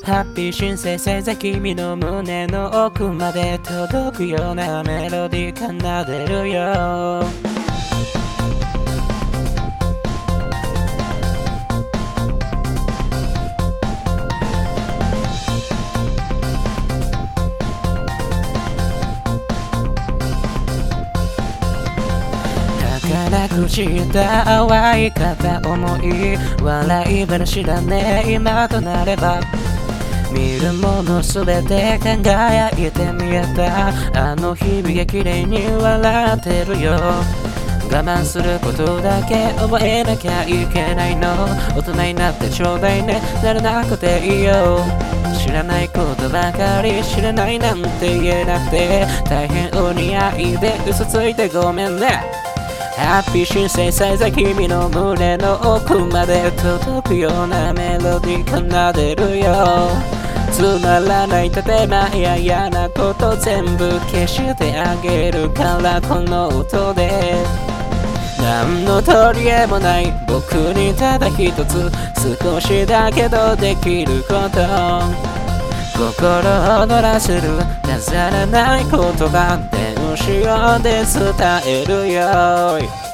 ハッピー新生さざ君の胸の奥まで届くようなメロディー奏でるよ。儚くした淡い片思い、笑い話だね今となれば。見るものすべて輝いて見えたあの日々が綺麗に笑ってるよ。我慢することだけ覚えなきゃいけないの。大人になってちょうだいね、ならなくていいよ。知らないことばかり知らないなんて言えなくて、大変お似合いで嘘ついてごめんね。ハッピー新生さざ君の胸の奥まで届くようなメロディー奏でるよ。つまらない建前や嫌なこと全部消してあげるからこの音で。何の取り柄もない僕にただ一つ少しだけどできること、心躍らせる飾らない言葉電子音で伝えるよ。